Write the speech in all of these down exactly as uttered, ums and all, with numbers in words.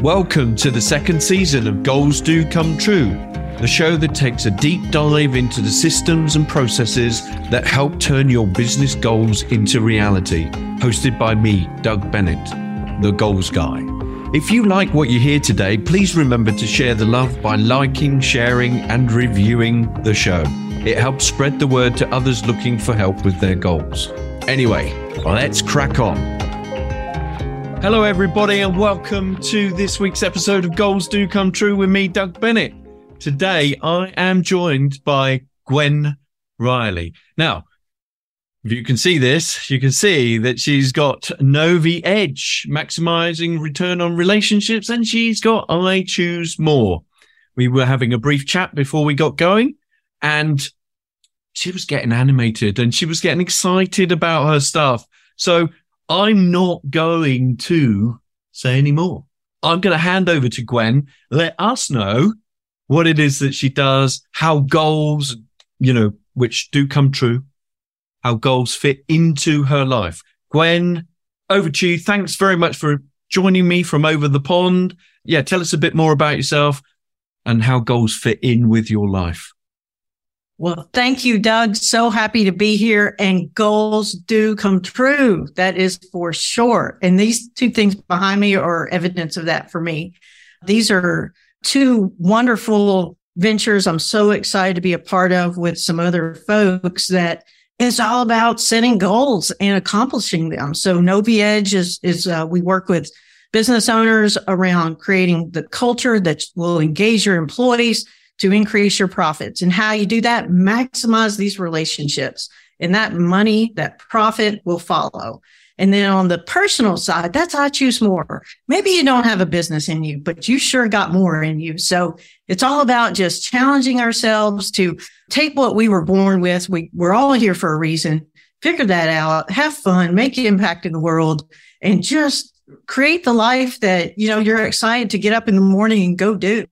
Welcome to the second season of Goals Do Come True, the show that takes a deep dive into the systems and processes that help turn your business goals into reality. Hosted by me, Doug Bennett, the Goals Guy. If you like what you hear today, please remember to share the love by liking, sharing, and reviewing the show. It helps spread the word to others looking for help with their goals. Anyway, let's crack on. Hello, everybody, and welcome to this week's episode of Goals Do Come True with me, Doug Bennett. Today, I am joined by Gwen Riley. Now, if you can see this, you can see that she's got Novi Edge, maximizing return on relationships, and she's got I Choose More. We were having a brief chat before we got going, and she was getting animated and she was getting excited about her stuff. So I'm not going to say any more. I'm going to hand over to Gwen, let us know what it is that she does, how goals, you know, which do come true, how goals fit into her life. Gwen, over to you. Thanks very much for joining me from over the pond. Yeah, tell us a bit more about yourself and how goals fit in with your life. Well, thank you, Doug. So happy to be here, and goals do come true. That is for sure. And these two things behind me are evidence of that for me. These are two wonderful ventures I'm so excited to be a part of with some other folks that is all about setting goals and accomplishing them. So Novi Edge is, is uh, we work with business owners around creating the culture that will engage your employees to increase your profits. And how you do that, maximize these relationships, and that money, that profit will follow. And then on the personal side, that's I Choose More. Maybe you don't have a business in you, but you sure got more in you. So it's all about just challenging ourselves to take what we were born with. We, we're all here for a reason. Figure that out, have fun, make an impact in the world, and just create the life that, you know, you're excited to get up in the morning and go do.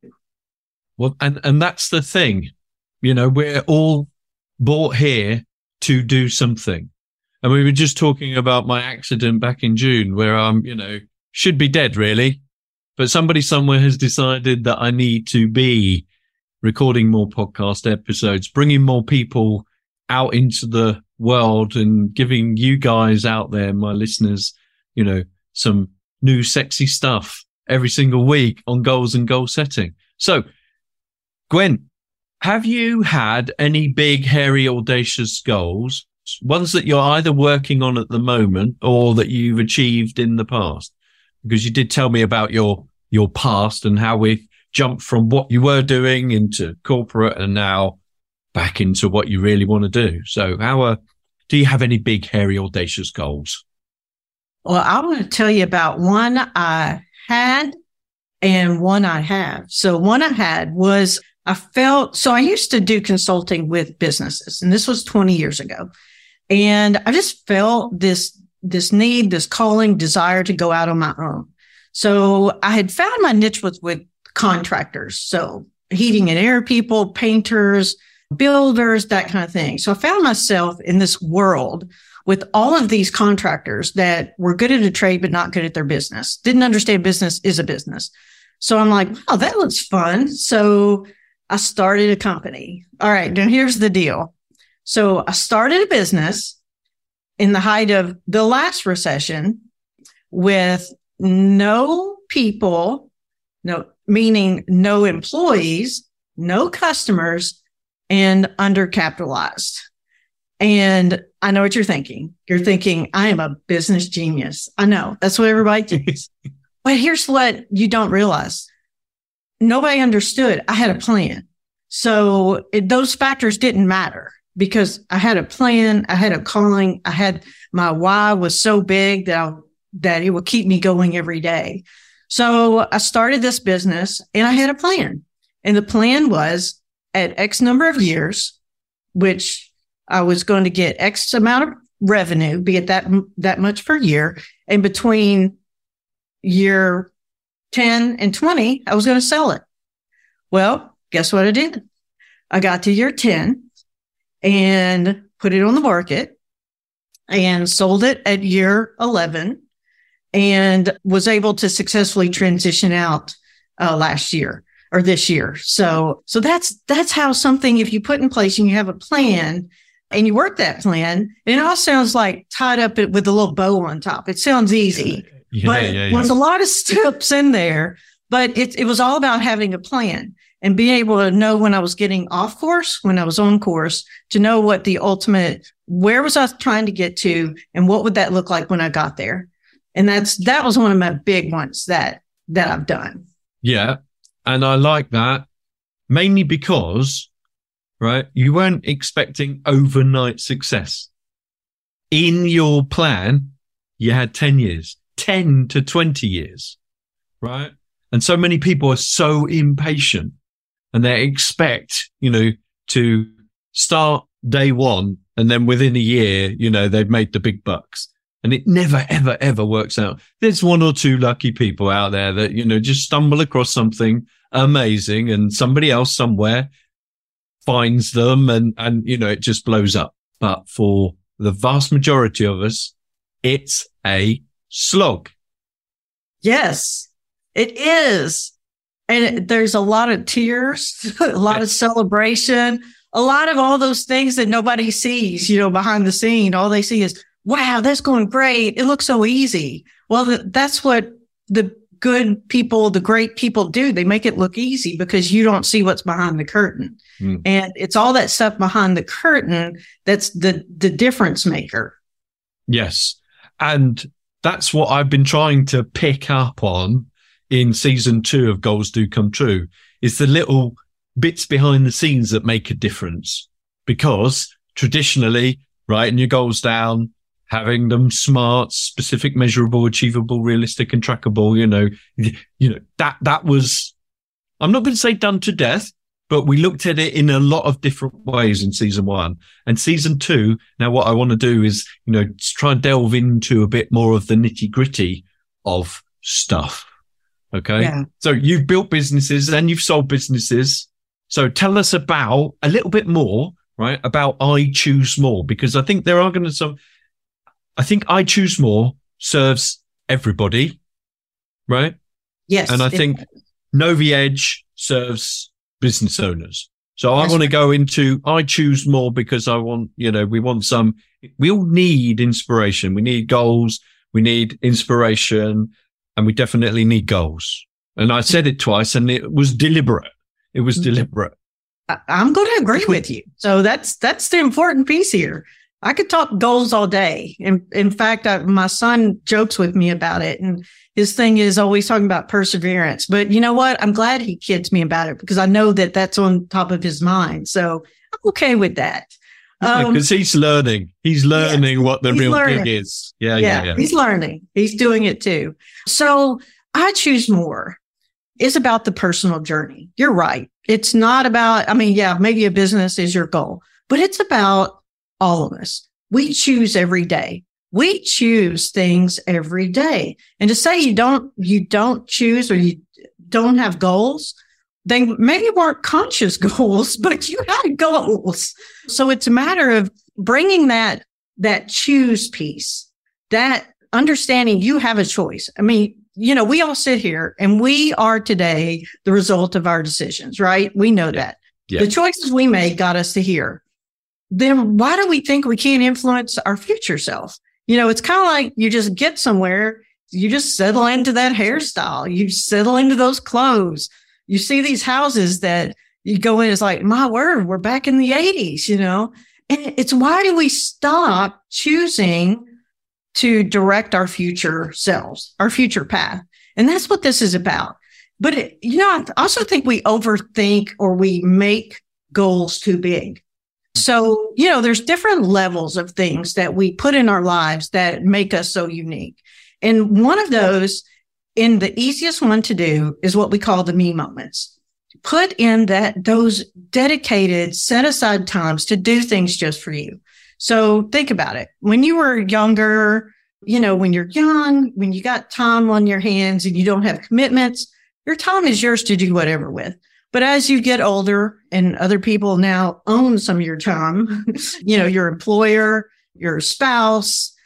Well, and, and that's the thing, you know, we're all brought here to do something. And we were just talking about my accident back in June where I'm, you know, should be dead really, but somebody somewhere has decided that I need to be recording more podcast episodes, bringing more people out into the world and giving you guys out there, my listeners, you know, some new sexy stuff every single week on goals and goal setting. So, Gwen, have you had any big, hairy, audacious goals, ones that you're either working on at the moment or that you've achieved in the past? Because you did tell me about your your past and how we jumped from what you were doing into corporate and now back into what you really want to do. So how uh, do you have any big, hairy, audacious goals? Well, I want to tell you about one I had and one I have. So one I had was I felt, so I used to do consulting with businesses, and this was twenty years ago. And I just felt this, this need, this calling, desire to go out on my own. So I had found my niche was with contractors. So heating and air people, painters, builders, that kind of thing. So I found myself in this world with all of these contractors that were good at a trade, but not good at their business. Didn't understand business is a business. So I'm like, wow, that looks fun. So I started a company. All right, now here's the deal. So I started a business in the height of the last recession with no people, no, meaning no employees, no customers, and undercapitalized. And I know what you're thinking. You're thinking, I am a business genius. I know. That's what everybody thinks. But here's what you don't realize. Nobody understood. I had a plan. So it, those factors didn't matter because I had a plan. I had a calling. I had my why was so big that I, that it would keep me going every day. So I started this business and I had a plan. And the plan was at X number of years, which I was going to get X amount of revenue, be it that, that much per year. And between year ten and twenty, I was going to sell it. Well, guess what I did? I got to year ten and put it on the market and sold it at year eleven. and was able to successfully transition out uh, last year or this year. So, so that's, that's how something, if you put in place and you have a plan and you work that plan, and it all sounds like tied up with a little bow on top. It sounds easy, yeah, but yeah, yeah. there's a lot of steps in there, but it, it was all about having a plan and being able to know when I was getting off course, when I was on course, to know what the ultimate, where was I trying to get to and what would that look like when I got there? And that's, that was one of my big ones that, that I've done. Yeah. And I like that mainly because, right, you weren't expecting overnight success. In your plan, you had ten years, ten to twenty years, right? And so many people are so impatient and they expect, you know, to start day one and then within a year, you know, they've made the big bucks. And it never, ever, ever works out. There's one or two lucky people out there that, you know, just stumble across something amazing and somebody else somewhere finds them and, and, you know, it just blows up. But for the vast majority of us, it's a slog. Yes, it is. And it, there's a lot of tears, a lot of celebration, a lot of all those things that nobody sees, you know, behind the scene. All they see is, wow, that's going great. It looks so easy. Well, th- that's what the good people, the great people do. They make it look easy because you don't see what's behind the curtain. Mm. And it's all that stuff behind the curtain that's the, the difference maker. Yes. And that's what I've been trying to pick up on in season two of Goals Do Come True, is the little bits behind the scenes that make a difference. Because traditionally, writing your goals down, having them smart, specific, measurable, achievable, realistic, and trackable, you know, you know, that, that was, I'm not going to say done to death, but we looked at it in a lot of different ways in season one. And season two, now what I want to do is, you know, try and delve into a bit more of the nitty gritty of stuff. Okay. Yeah. So you've built businesses and you've sold businesses. So tell us about a little bit more, right, about I Choose More, because I think there are going to some, I think I Choose More serves everybody, right? Yes. And I think Novi Edge serves business owners. So I want to go into I Choose More because I want, you know, we want some, we all need inspiration. We need goals. We need inspiration and we definitely need goals. And I said it twice and it was deliberate. It was deliberate. I'm going to agree with you. So that's, that's the important piece here. I could talk goals all day. In, in fact, I, my son jokes with me about it. And his thing is always talking about perseverance. But you know what? I'm glad he kids me about it because I know that that's on top of his mind. So I'm okay with that. Because um, he's learning. He's learning yeah, what the real learning. thing is. Yeah, yeah, yeah, yeah. He's learning. He's doing it too. So I Choose More is about the personal journey. You're right. It's not about, I mean, yeah, maybe a business is your goal, but it's about all of us. We choose every day. We choose things every day. And to say you don't, you don't choose or you don't have goals, they maybe weren't conscious goals, but you had goals. So it's a matter of bringing that, that choose piece, that understanding you have a choice. I mean, you know, we all sit here and we are today the result of our decisions, right? We know that. Yeah. The choices we made got us to here. Then why do we think we can't influence our future self? You know, it's kind of like you just get somewhere, you just settle into that hairstyle, you settle into those clothes. You see these houses that you go in, it's like, my word, we're back in the eighties, you know? And it's why do we stop choosing to direct our future selves, our future path? And that's what this is about. But, it, you know, I also think we overthink or we make goals too big. So, you know, there's different levels of things that we put in our lives that make us so unique. And one of those, and the easiest one to do, is what we call the me moments. Put in that, those dedicated, set aside times to do things just for you. So think about it. When you were younger, you know, when you're young, when you got time on your hands and you don't have commitments, your time is yours to do whatever with. But as you get older and other people now own some of your time, you know, your employer, your spouse,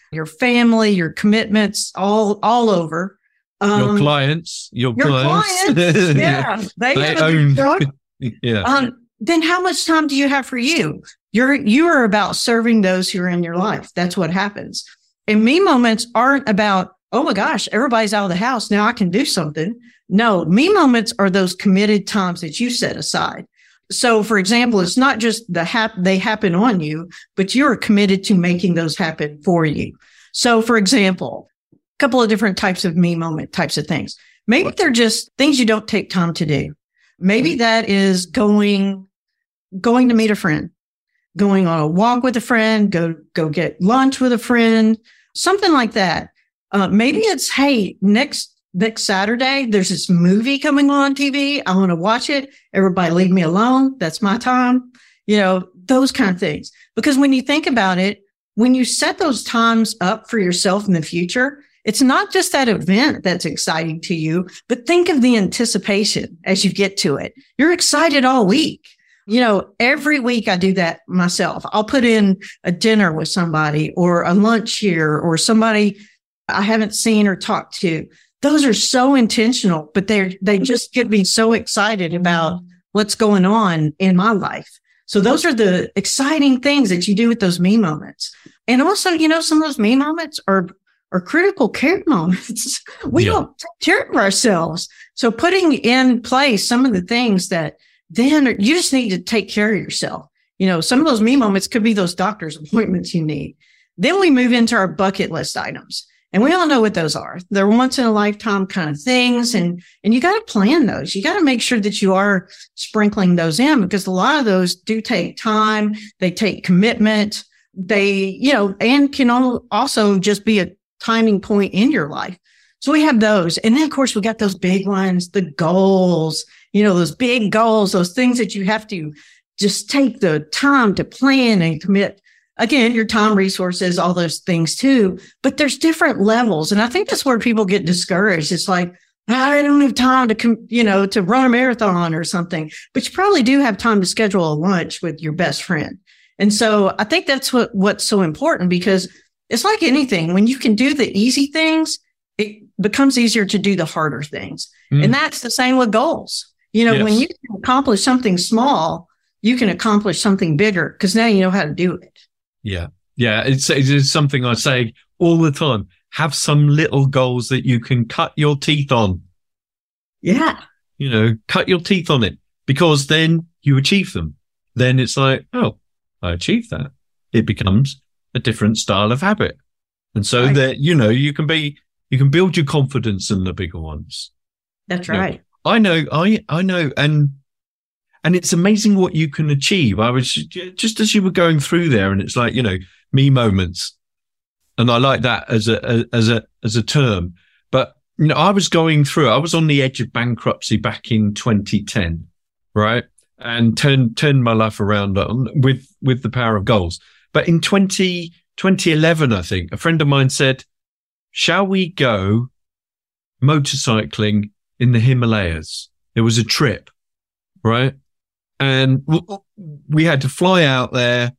your family, your commitments, all, all over. Um, your clients, your, your clients. clients yeah. They, they own. yeah. Um, then how much time do you have for you? You're, you are about serving those who are in your life. That's what happens. And me moments aren't about, oh my gosh, everybody's out of the house. Now I can do something. No, me moments are those committed times that you set aside. So for example, it's not just the hap- they happen on you, but you're committed to making those happen for you. So for example, a couple of different types of me moment types of things. Maybe they're just things you don't take time to do. Maybe that is going, going to meet a friend, going on a walk with a friend, go, go get lunch with a friend, something like that. Uh, maybe it's, hey, next, next Saturday, there's this movie coming on T V. I want to watch it. Everybody leave me alone. That's my time. You know, those kind of things. Because when you think about it, when you set those times up for yourself in the future, it's not just that event that's exciting to you, but think of the anticipation as you get to it. You're excited all week. You know, every week I do that myself. I'll put in a dinner with somebody or a lunch here or somebody I haven't seen or talked to. Those are so intentional, but they they just get me so excited about what's going on in my life. So those are the exciting things that you do with those me moments. And also, you know, some of those me moments are are critical care moments. We yeah. don't take care of ourselves. So putting in place some of the things that then you just need to take care of yourself. You know, some of those me moments could be those doctor's appointments you need. Then we move into our bucket list items. And we all know what those are. They're once in a lifetime kind of things. And, and you got to plan those. You got to make sure that you are sprinkling those in because a lot of those do take time. They take commitment. They, you know, and can also just be a timing point in your life. So we have those. And then of course we got those big ones, the goals, you know, those big goals, those things that you have to just take the time to plan and commit. Again, your time, resources, all those things too, but there's different levels. And I think that's where people get discouraged. It's like, I don't have time to, you know, to run a marathon or something, but you probably do have time to schedule a lunch with your best friend. And so I think that's what, what's so important because it's like anything. When you can do the easy things, it becomes easier to do the harder things. Mm. And that's the same with goals. You know, yes. When you can accomplish something small, you can accomplish something bigger because now you know how to do it. Yeah. Yeah. It's, it's something I say all the time. Have some little goals that you can cut your teeth on. Yeah. You know, cut your teeth on it because then you achieve them. Then it's like, oh, I achieved that. It becomes a different style of habit. And so right. that, you know, you can be, you can build your confidence in the bigger ones. That's right. You know, I know, I, I know. And, And it's amazing what you can achieve. I was just as you were going through there and it's like, you know, me moments. And I like that as a, as a, as a term. But, you know, I was going through, I was on the edge of bankruptcy back in twenty ten, right? And turned, turned my life around on, with, with the power of goals. But in twenty, twenty eleven, I think a friend of mine said, shall we go motorcycling in the Himalayas? It was a trip, right? And we had to fly out there.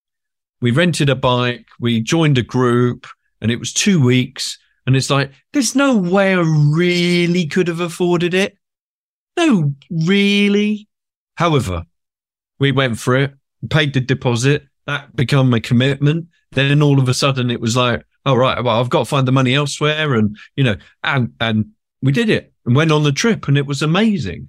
We rented a bike. We joined a group and it was two weeks. And it's like, there's no way I really could have afforded it. No, really. However, we went for it, paid the deposit. That became a commitment. Then all of a sudden it was like, all right, well, I've got to find the money elsewhere. And, you know, and, and we did it and went on the trip and it was amazing.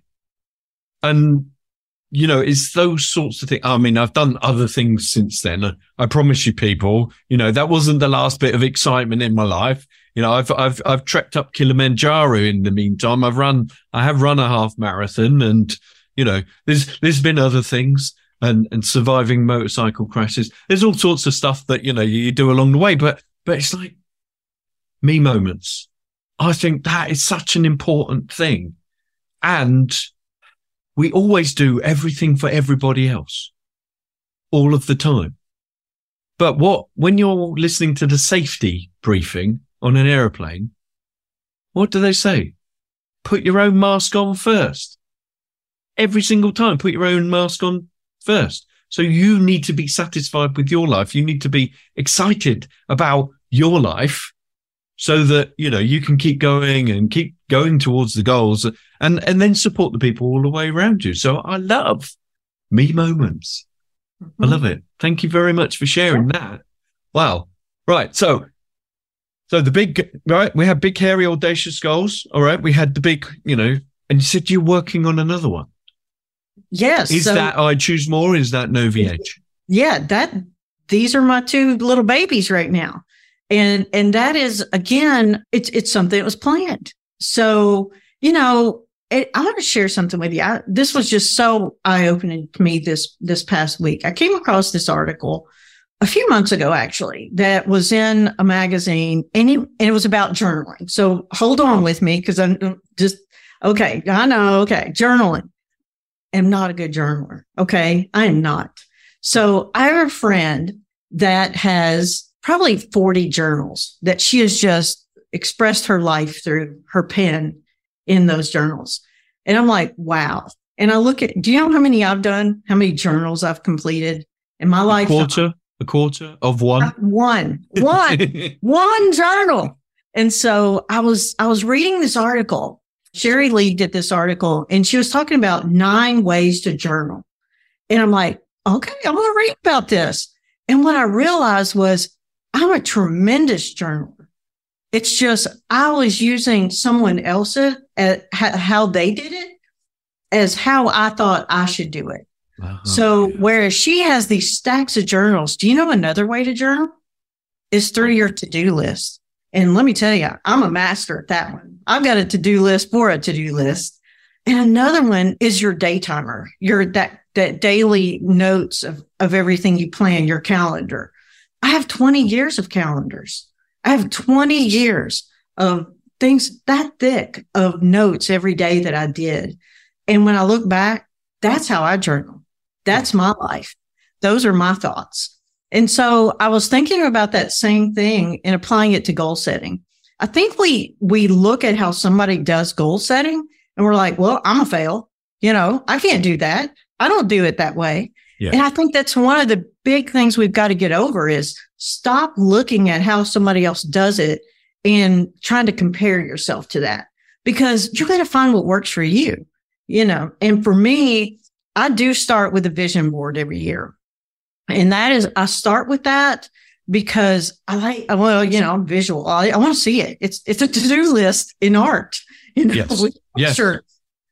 And, you know, it's those sorts of things. I mean, I've done other things since then. I, I promise you people, you know, that wasn't the last bit of excitement in my life. You know, I've, I've, I've trekked up Kilimanjaro in the meantime. I've run, I have run a half marathon and, you know, there's, there's been other things and, and surviving motorcycle crashes. There's all sorts of stuff that, you know, you do along the way, but, but it's like me moments. I think that is such an important thing. And we always do everything for everybody else all of the time. But what, when you're listening to the safety briefing on an airplane, what do they say? Put your own mask on first. Every single time, put your own mask on first. So you need to be satisfied with your life. You need to be excited about your life so that, you know, you can keep going and keep going towards the goals and, and then support the people all the way around you. So I love me moments. Mm-hmm. I love it. Thank you very much for sharing yeah. that. Wow. Right. So, so the big, right. We had big, hairy, audacious goals. All right. We had the big, you know, and you said you're working on another one. Yes. Is so, that I Choose More? Is that No V H? Yeah. That, these are my two little babies right now. And, and that is, again, it's, it's something that was planned. So, you know, it, I want to share something with you. I, this was just so eye-opening to me this, this past week. I came across this article a few months ago, actually, that was in a magazine, and it, and it was about journaling. So hold on with me, because I'm just, okay, I know, okay, journaling. I'm not a good journaler. Okay, I am not. So I have a friend that has probably forty journals that she has just expressed her life through her pen in those journals. And I'm like, wow. And I look at, do you know how many I've done? How many journals I've completed in my life? A quarter, a quarter of one. One, one, one journal. And so I was, I was reading this article. Sherry Lee did this article, and she was talking about nine ways to journal. And I'm like, okay, I'm going to read about this. And what I realized was I'm a tremendous journaler. It's just, I was using someone else's, uh, how they did it as how I thought I should do it. Uh-huh. So whereas she has these stacks of journals, do you know another way to journal? Is through your to-do list. And let me tell you, I'm a master at that one. I've got a to-do list for a to-do list. And another one is your day timer, your that, that daily notes of, of everything you plan, your calendar. I have twenty years of calendars. I have twenty years of things that thick of notes every day that I did. And when I look back, that's how I journal. That's my life. Those are my thoughts. And so I was thinking about that same thing and applying it to goal setting. I think we, we look at how somebody does goal setting and we're like, well, I'm a fail. You know, I can't do that. I don't do it that way. Yeah. And I think that's one of the big things we've got to get over is stop looking at how somebody else does it and trying to compare yourself to that, because you're going to find what works for you, you know. And for me, I do start with a vision board every year. And that is, I start with that because I like, well, you know, visual. I, I want to see it. It's, it's a to-do list in art, you know, yes. with yes. shirts.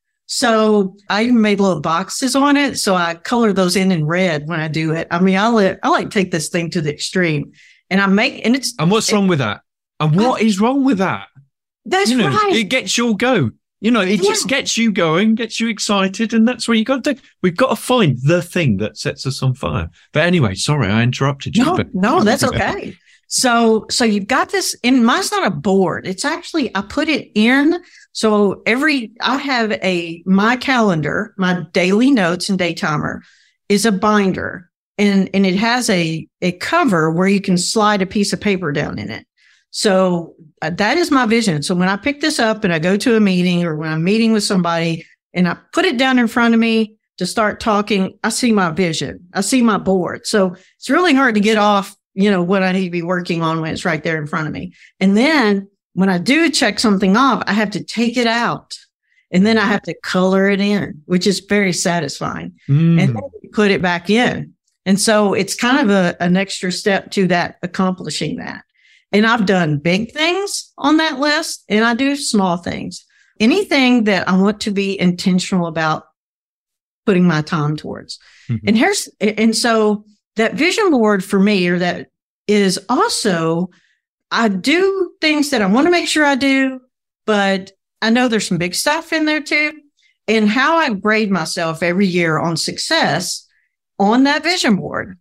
So I even made little boxes on it. So I color those in in red when I do it. I mean, I let, I like take this thing to the extreme, and I make, and it's. And what's wrong with that? And what I, is wrong with that? That's you know, right. It gets your go. You know, it yeah. just gets you going, gets you excited. And that's what you got to do. We've got to find the thing that sets us on fire. But anyway, sorry, I interrupted you. No, but- no, that's okay. So, so you've got this, and mine's not a board. It's actually, I put it in. So every, I have a, my calendar, my daily notes and day timer is a binder, and, and it has a, a cover where you can slide a piece of paper down in it. So uh, that is my vision. So when I pick this up and I go to a meeting, or when I'm meeting with somebody and I put it down in front of me to start talking, I see my vision. I see my board. So it's really hard to get off, you know, what I need to be working on when it's right there in front of me. And then when I do check something off, I have to take it out, and then I have to color it in, which is very satisfying, mm. and then put it back in. And so it's kind of a, an extra step to that, accomplishing that. And I've done big things on that list, and I do small things. Anything that I want to be intentional about putting my time towards. Mm-hmm. And here's, and so that vision board for me, or that is also, I do things that I want to make sure I do, but I know there's some big stuff in there too. And how I grade myself every year on success on that vision board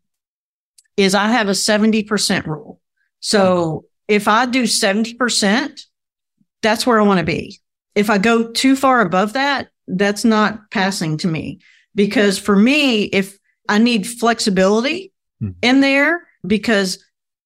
is I have a seventy percent rule. So if I do seventy percent, that's where I want to be. If I go too far above that, that's not passing to me, because for me, if I need flexibility hmm. in there, because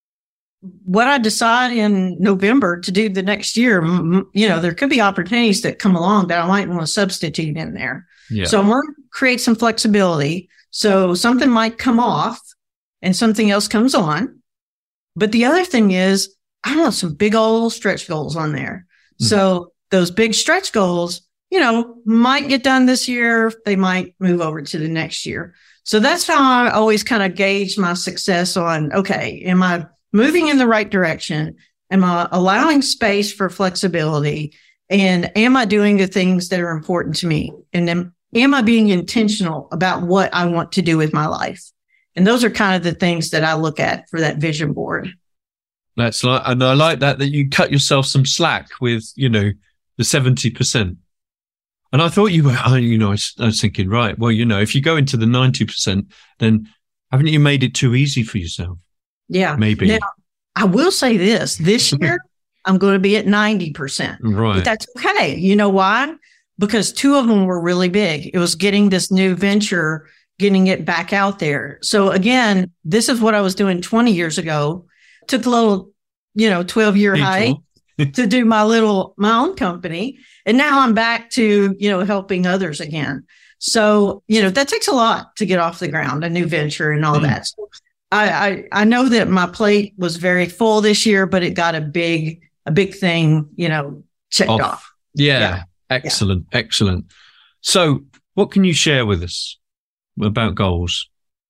what I decide in November to do the next year, you know, there could be opportunities that come along that I might want to substitute in there. Yeah. So I'm going to create some flexibility. So something might come off and something else comes on. But the other thing is, I want some big old stretch goals on there. Mm-hmm. So those big stretch goals, you know, might get done this year. They might move over to the next year. So that's how I always kind of gauge my success on, okay, am I moving in the right direction? Am I allowing space for flexibility? And am I doing the things that are important to me? And am, am I being intentional about what I want to do with my life? And those are kind of the things that I look at for that vision board. That's like, and I like that, that you cut yourself some slack with, you know, the seventy percent. And I thought you were, you know, I was, I was thinking, right, well, you know, if you go into the ninety percent, then haven't you made it too easy for yourself? Yeah. Maybe. Now, I will say this, this year, I'm going to be at ninety percent. Right. But that's okay. You know why? Because two of them were really big. It was getting this new venture, getting it back out there. So again, this is what I was doing twenty years ago. Took a little, you know, twelve year hike to do my little, my own company. And now I'm back to, you know, helping others again. So, you know, that takes a lot to get off the ground, a new venture and all mm. that. So I, I, I know that my plate was very full this year, but it got a big, a big thing, you know, checked off. off. Yeah. yeah. Excellent. Yeah. Excellent. So what can you share with us about goals?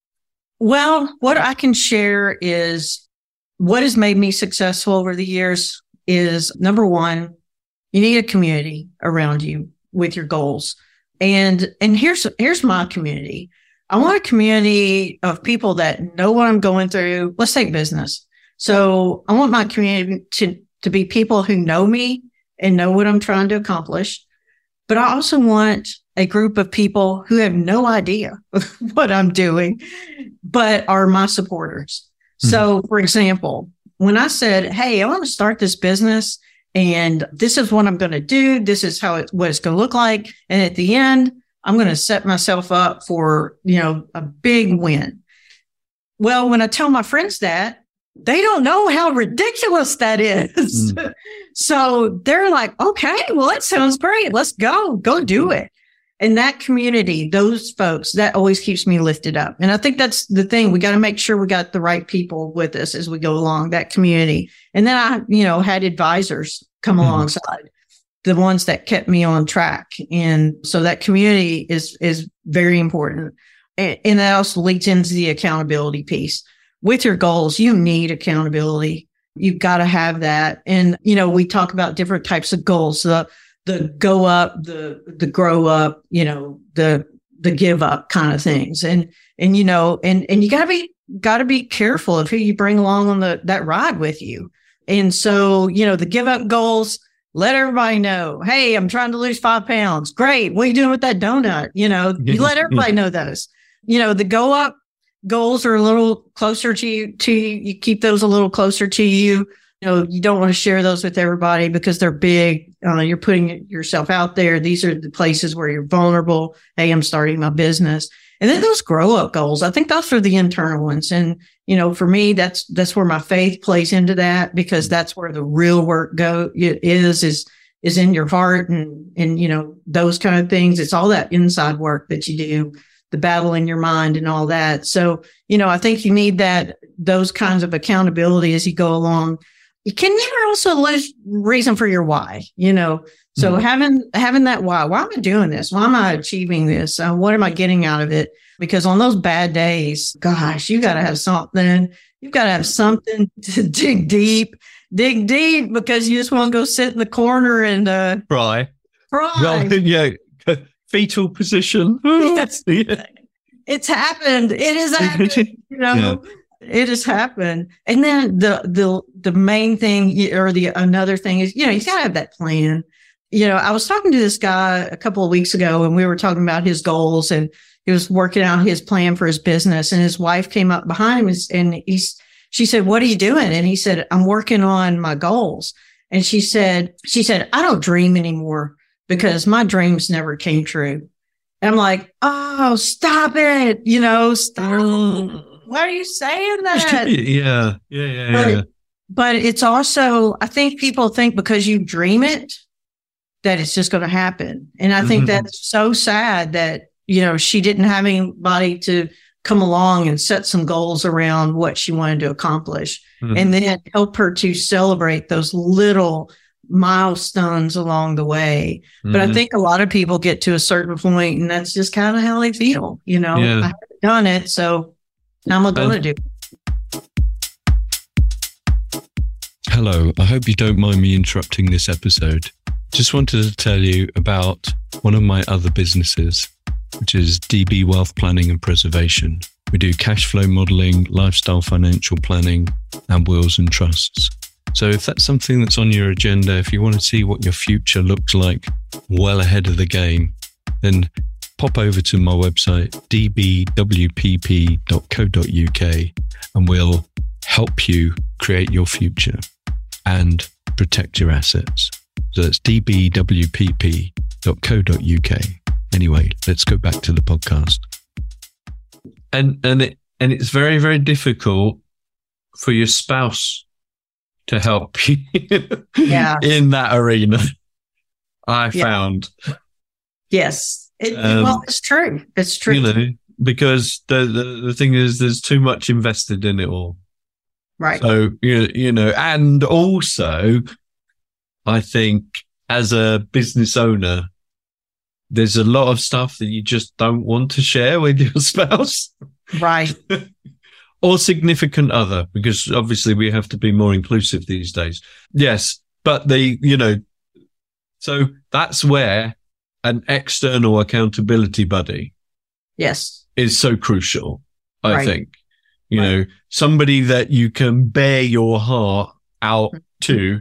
Well, what I can share is what has made me successful over the years is, number one, you need a community around you with your goals. And, and here's, here's my community. I want a community of people that know what I'm going through. Let's take business. So I want my community to, to be people who know me and know what I'm trying to accomplish. But I also want a group of people who have no idea what I'm doing, but are my supporters. Mm-hmm. So, for example, when I said, hey, I want to start this business and this is what I'm going to do. This is how it, what it's going to look like. And at the end, I'm going to set myself up for, you know, a big win. Well, when I tell my friends that, they don't know how ridiculous that is. Mm. So they're like, okay, well, that sounds great. Let's go, go do it. And that community, those folks, that always keeps me lifted up. And I think that's the thing. We got to make sure we got the right people with us as we go along, that community. And then I, you know, had advisors come mm-hmm. alongside, the ones that kept me on track. And so that community is, is very important. And, and that also leads into the accountability piece. With your goals, you need accountability. You've got to have that. And, you know, we talk about different types of goals. The, the go up, the, the grow up, you know, the, the give up kind of things. And, and, you know, and, and you gotta be, gotta be careful of who you bring along on the, that ride with you. And so, you know, the give up goals, let everybody know, hey, I'm trying to lose five pounds. Great. What are you doing with that donut? You know, you let everybody know those. You know, the go up goals are a little closer to you, to you. You keep those a little closer to you. You know, you don't want to share those with everybody because they're big. Uh, you're putting yourself out there. These are the places where you're vulnerable. Hey, I'm starting my business. And then those grow up goals, I think those are the internal ones. And, you know, for me, that's, that's where my faith plays into that, because that's where the real work go is, is, is in your heart and, and, you know, those kind of things. It's all that inside work that you do, the battle in your mind and all that. So, you know, I think you need that, those kinds of accountability as you go along. You can never also lose reason for your why, you know, so mm-hmm. having, having that why, why am I doing this? Why am I achieving this? Uh, what am I getting out of it? Because on those bad days, gosh, you got to have something, you've got to have something to dig deep, dig deep, because you just want to go sit in the corner and, uh, cry, cry. Well, yeah. Fetal position. Yes. It's happened. It has happened, you know. Yeah. It has happened. And then the, the, the main thing or the, another thing is, you know, you gotta have that plan. You know, I was talking to this guy a couple of weeks ago and we were talking about his goals and he was working out his plan for his business, and his wife came up behind him and he's, she said, what are you doing? And he said, I'm working on my goals. And she said, she said, I don't dream anymore because my dreams never came true. And I'm like, oh, stop it. You know, stop. Why are you saying that? Yeah, yeah, yeah, but, yeah. But it's also, I think people think because you dream it, that it's just going to happen. And I think mm-hmm. that's so sad that, you know, she didn't have anybody to come along and set some goals around what she wanted to accomplish, mm-hmm. and then help her to celebrate those little milestones along the way. Mm-hmm. But I think a lot of people get to a certain point and that's just kind of how they feel, you know, yeah. I haven't done it, so now I'm going to do it. Hello, I hope you don't mind me interrupting this episode. Just wanted to tell you about one of my other businesses, which is D B Wealth Planning and Preservation. We do cash flow modeling, lifestyle financial planning, and wills and trusts. So if that's something that's on your agenda, if you want to see what your future looks like well ahead of the game, then pop over to my website, d b w p p dot co dot u k, and we'll help you create your future and protect your assets. So that's d b w p p dot co dot u k. Anyway, let's go back to the podcast. And and it and it's very, very difficult for your spouse to help you yeah. in that arena, I yeah. found. Yes. It, um, well, it's true. It's true. You know, because the, the, the thing is, there's too much invested in it all. Right. So, you, you know, and also, I think as a business owner, there's a lot of stuff that you just don't want to share with your spouse. Right. Or significant other, because obviously we have to be more inclusive these days. Yes. But the, you know, so that's where an external accountability buddy. Yes. Is so crucial, I right. think. You right. know, somebody that you can bare your heart out to,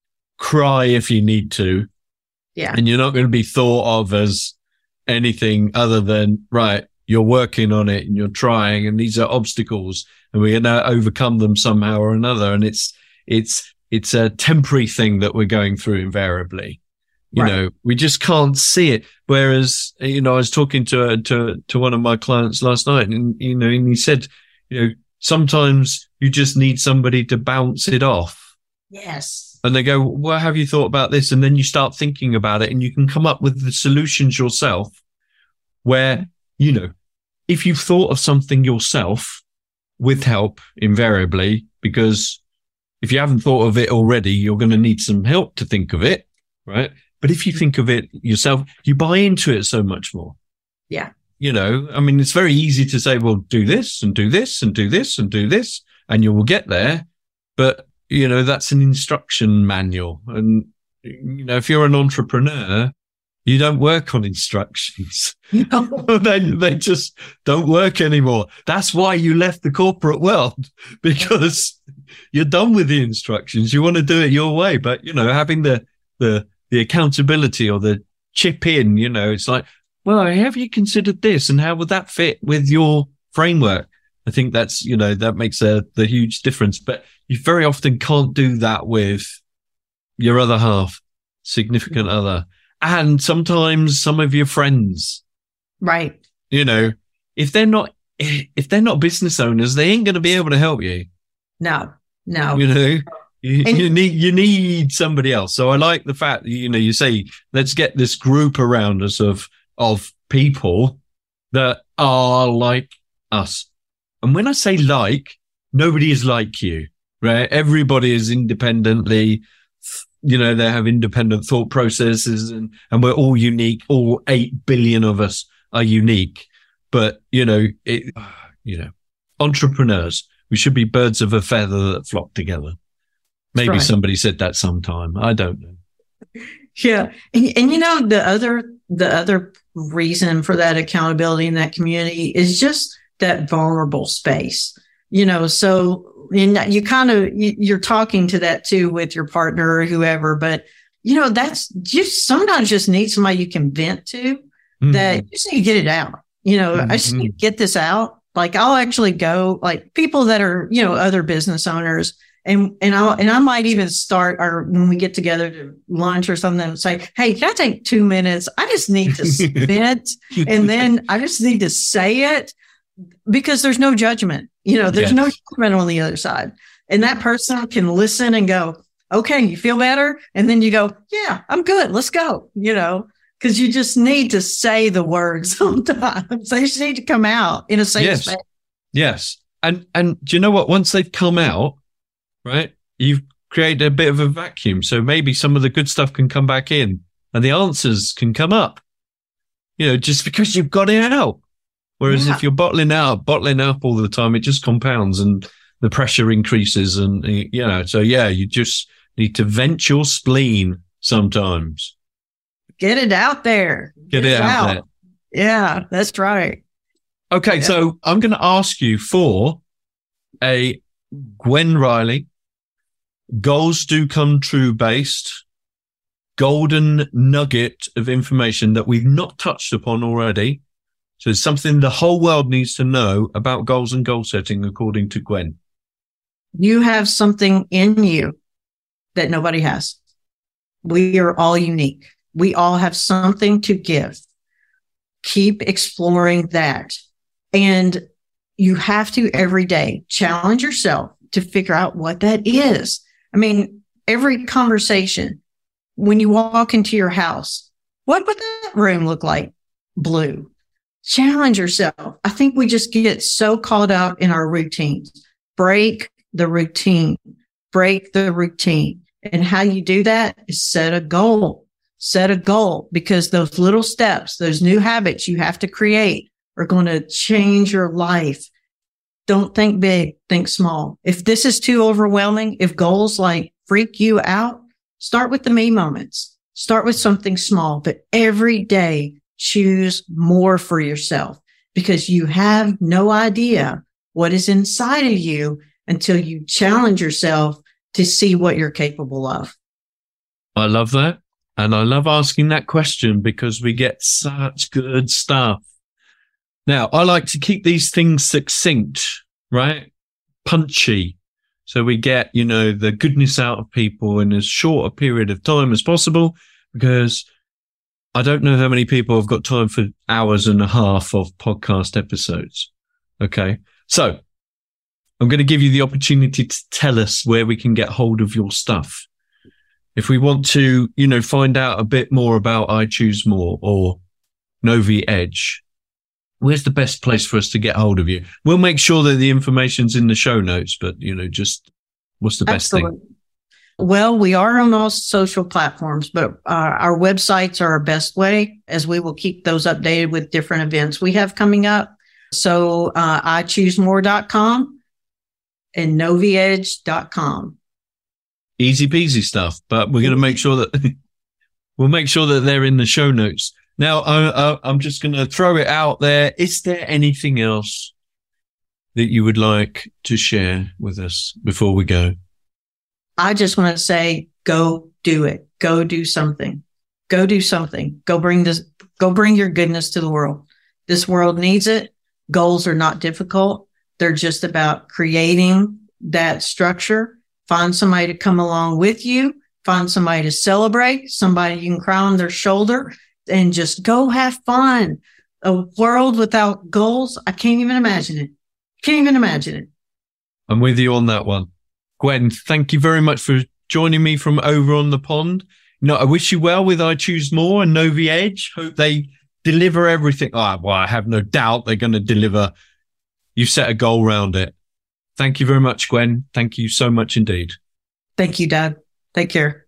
cry if you need to. Yeah. And you're not going to be thought of as anything other than, right, you're working on it and you're trying, and these are obstacles and we're going to overcome them somehow or another. And it's, it's, it's a temporary thing that we're going through invariably. You right. know, we just can't see it. Whereas, you know, I was talking to, to, to one of my clients last night, and, you know, and he said, you know, sometimes you just need somebody to bounce it off. Yes. And they go, well, have you thought about this? And then you start thinking about it and you can come up with the solutions yourself where, you know, if you've thought of something yourself with help, invariably, because if you haven't thought of it already, you're going to need some help to think of it, right? But if you think of it yourself, you buy into it so much more. Yeah. You know, I mean, it's very easy to say, well, do this and do this and do this and do this, and you will get there. But, you know, that's an instruction manual. And, you know, if you're an entrepreneur, you don't work on instructions. No. they, they just don't work anymore. That's why you left the corporate world, because you're done with the instructions. You want to do it your way. But, you know, having the, the, the accountability or the chip in, you know, it's like, well, have you considered this and how would that fit with your framework? I think that's, you know, that makes a, the huge difference. But you very often can't do that with your other half, significant mm-hmm. other. And sometimes some of your friends, right? You know, if they're not, if they're not business owners, they ain't going to be able to help you. No, no. You know, you, you need, you need somebody else. So I like the fact that, you know, you say, let's get this group around us of, of people that are like us. And when I say like, nobody is like you, right? Everybody is independently, you know, they have independent thought processes, and, and we're all unique. All eight billion of us are unique. But, you know, it, you know, entrepreneurs, we should be birds of a feather that flock together. Maybe right. somebody said that sometime. I don't know. Yeah. And, and, you know, the other, the other reason for that accountability in that community is just that vulnerable space, you know, so and you kind of, you're talking to that too with your partner or whoever, but you know, that's just sometimes just need somebody you can vent to mm-hmm. that you just need to get it out. You know, mm-hmm. I just need to get this out. Like I'll actually go like people that are, you know, other business owners. And, and I, and I might even start or when we get together to lunch or something and say, hey, can I take two minutes? I just need to vent. And then I just need to say it because there's no judgment. You know, there's yes. no judgment on the other side. And that person can listen and go, okay, you feel better? And then you go, yeah, I'm good. Let's go. You know, because you just need to say the words sometimes. They just need to come out in a safe yes. space. Yes. And and do you know what? Once they've come out, right, you've created a bit of a vacuum. So maybe some of the good stuff can come back in and the answers can come up, you know, just because you've got it out. Whereas yeah. if you're bottling out, bottling up all the time, it just compounds and the pressure increases. And, you know, so yeah, you just need to vent your spleen sometimes. Get it out there. Get, Get it, it out, out there. Yeah, that's right. Okay, yeah. So I'm going to ask you for a Gwen Riley Goals Do Come True based golden nugget of information that we've not touched upon already. So it's something the whole world needs to know about goals and goal setting, according to Gwen. You have something in you that nobody has. We are all unique. We all have something to give. Keep exploring that. And you have to every day challenge yourself to figure out what that is. I mean, every conversation, when you walk into your house, what would that room look like? Blue. Challenge yourself. I think we just get so caught up in our routines. Break the routine. Break the routine. And how you do that is set a goal. Set a goal, because those little steps, those new habits you have to create are going to change your life. Don't think big, think small. If this is too overwhelming, if goals like freak you out, start with the me moments. Start with something small, but every day choose more for yourself, because you have no idea what is inside of you until you challenge yourself to see what you're capable of. I love that. And I love asking that question because we get such good stuff. Now, I like to keep these things succinct, right? Punchy. So we get, you know, the goodness out of people in as short a period of time as possible, because I don't know how many people have got time for hours and a half of podcast episodes. Okay. So I'm going to give you the opportunity to tell us where we can get hold of your stuff. If we want to, you know, find out a bit more about I Choose More or Novi Edge, where's the best place for us to get hold of you? We'll make sure that the information's in the show notes, but, you know, just what's the best Absolutely. thing? Well, we are on all social platforms, but uh, our websites are our best way, as we will keep those updated with different events we have coming up. So uh, I choose more dot com and Novi Edge dot com. Easy peasy stuff, but we're going to make sure that we'll make sure that they're in the show notes. Now, I, I, I'm just going to throw it out there. Is there anything else that you would like to share with us before we go? I just want to say, go do it. Go do something. Go do something. Go bring this, go bring your goodness to the world. This world needs it. Goals are not difficult. They're just about creating that structure. Find somebody to come along with you. Find somebody to celebrate, somebody you can cry on their shoulder, and just go have fun. A world without goals, I can't even imagine it. Can't even imagine it. I'm with you on that one. Gwen, thank you very much for joining me from over on the pond. You know, I wish you well with I Choose More and Novi Edge. Hope they deliver everything. Oh, well, I have no doubt they're going to deliver. You set a goal around it. Thank you very much, Gwen. Thank you so much indeed. Thank you, Doug. Take care.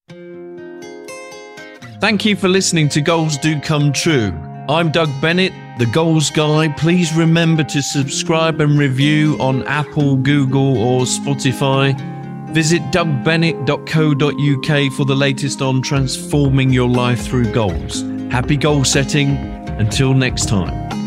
Thank you for listening to Goals Do Come True. I'm Doug Bennett, the Goals Guy. Please remember to subscribe and review on Apple, Google, or Spotify. Visit doug bennett dot co dot uk for the latest on transforming your life through goals. Happy goal setting. Until next time.